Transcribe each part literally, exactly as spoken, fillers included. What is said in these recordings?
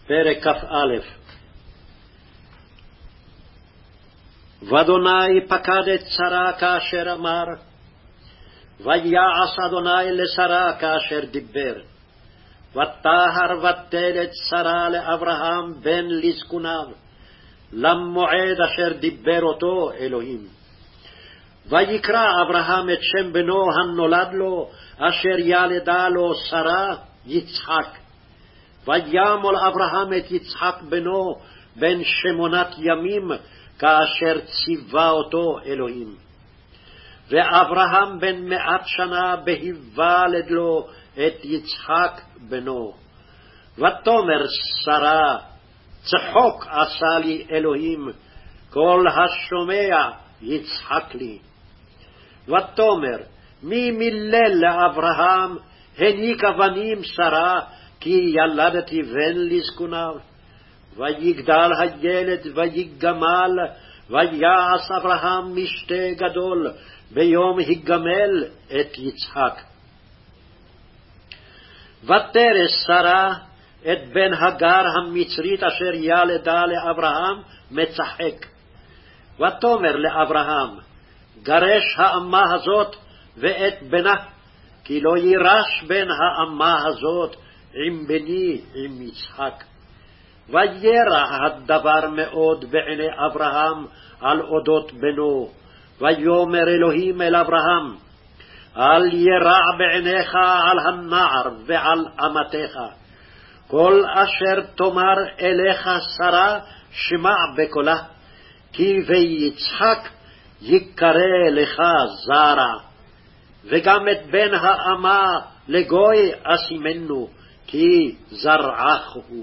פרק כ"א. ואדוני פקד את שרה כאשר אמר, ויעש אדוני לשרה כאשר דיבר. ותהר ותל את שרה לאברהם בן לזקוניו, למועד אשר דיבר אותו אלוהים. ויקרא אברהם את שם בנו הנולד לו, אשר ילדה לו שרה, יצחק. וימול אברהם את יצחק בנו בן שמונת ימים, כאשר ציווה אותו אלוהים. ואברהם בן מאת שנה בהיוולד לו את יצחק בנו. ותאמר שרה, צחוק עשה לי אלוהים, כל השומע יצחק לי. ותאמר, מי מילל לאברהם, הניקה בנים שרה, כי ילדתי בן לזקוניו. ויגדל הילד ויגמל, ויעש אברהם משתה גדול, ביום היגמל את יצחק. ותרש שרה את בן הגר המצרית אשר ילדה לאברהם מצחק. ותאמר לאברהם, גרש האמה הזאת ואת בנה, כי לא יירש בן האמה הזאת עם בני עם יצחק. וירע הדבר מאוד בעיני אברהם על אודות בנו. ויאמר אלוהים אל אברהם, אל ירע בעיניך על הנער ועל אמתך. כל אשר תאמר אליך שרה, שמע בקולה, כי ביצחק יקרא לך זרע. וגם את בן האמה לגוי אשימנו, כי זרעך הוא.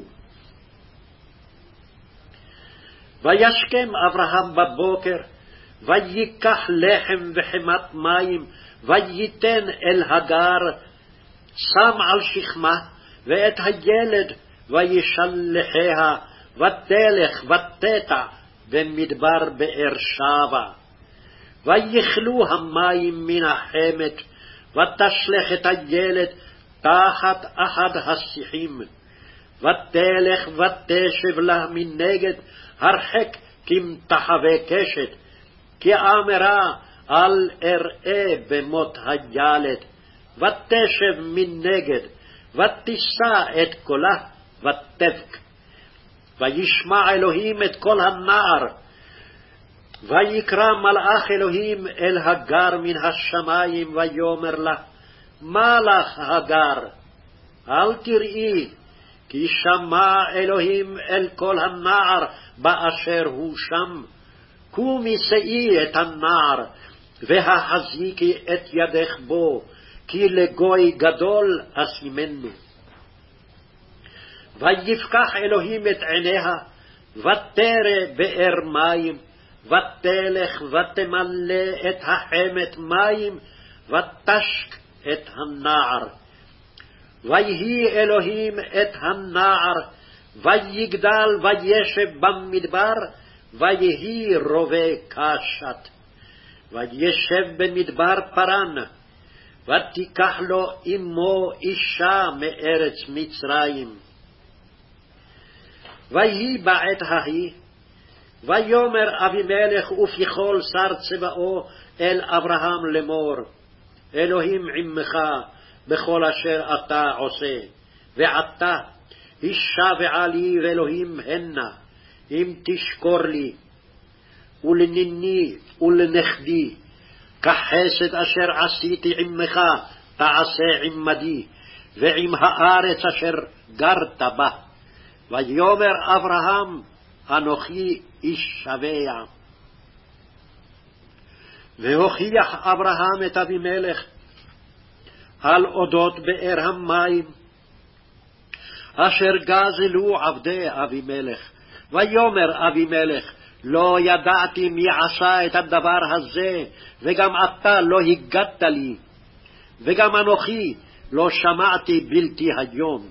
וישכם אברהם בבוקר, ויקח לחם וחמת מים, וייתן אל הגר, שם על שכמה, ואת הילד וישלחיה, ותלך ותטע במדבר באר שבע. ויכלו המים מן החמת, ותשלח את הילד תחת אחד השיחים. ותלך ותשב לה מנגד, הרחק כמתחווה קשת, כי אמרה אל אראה במות הילד. ותשב מנגד, ותישא את קולה, ותבק. וישמע אלוהים את קול הנער. ויקרא מלאך אלוהים אל הגר מן השמיים, ויאמר לה, מה לך הגר? אל תראי, כי שמע אלוהים אל קול הנער באשר הוא שם. קומי שאי את הנער, והחזיקי את ידך בו, כי לגוי גדול אשימנו. ויפקח אלוהים את עיניה, ותרא באר מים, ותלך ותמלא את החמת מים, ותשק את הנער. ויהי אלוהים את הנער, ויגדל וישב במדבר, ויהי רובה קשת. וישב במדבר פרן, ותיקח לו אמו אישה מארץ מצרים. ויהי בעת ההיא, ויאמר אבימלך ופיכול שר צבאו אל אברהם לאמור, אלוהים עמך בכל אשר אתה עושה. ועתה הישבעה לי ואלוהים הנה, אם תשקור לי, ולניני ולנכדי, כחסד אשר עשיתי עמך תעשה עמדי, ועם הארץ אשר גרת בה. ויאמר אברהם, אנוכי איש שבע. והוכיח אברהם את אבימלך על אודות באר המים, אשר גזלו עבדי אבימלך. ויאמר אבימלך, לא ידעתי מי עשה את הדבר הזה, וגם אתה לא הגדת לי, וגם אנוכי לא שמעתי בלתי היום.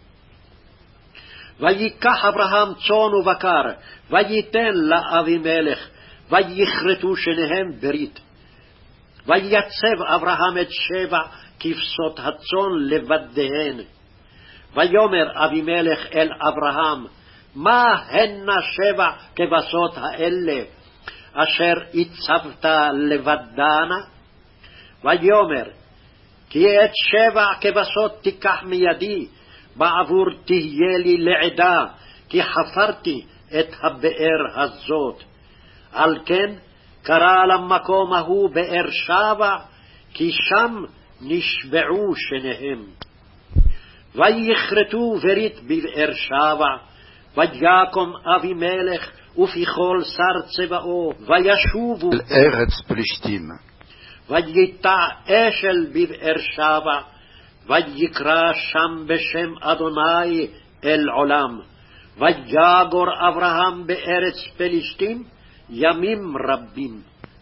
ויקח אברהם צאן ובקר, וייתן לאבימלך, ויכרתו שניהם ברית. ויצב אברהם את שבע כבשות הצאן לבדיהן. ויאמר אבימלך אל אברהם, מה הנה שבע כבשות האלה, אשר הצבת לבדנה? ויאמר, כי את שבע כבשות תיקח מידי, בעבור תהיה לי לעדה, כי חפרתי את הבאר הזאת. על כן קרא למקום ההוא באר שבע, כי שם נשבעו שניהם. ויכרתו ברית בבאר שבע, ויקום אבימלך ופיכל שר צבאו, וישובו אל ארץ פלישתים. וייטע אשל בבאר שבע, ויקרא שם בשם אדוני אל עולם. ויגור אברהם בארץ פלישתים ימים רבים.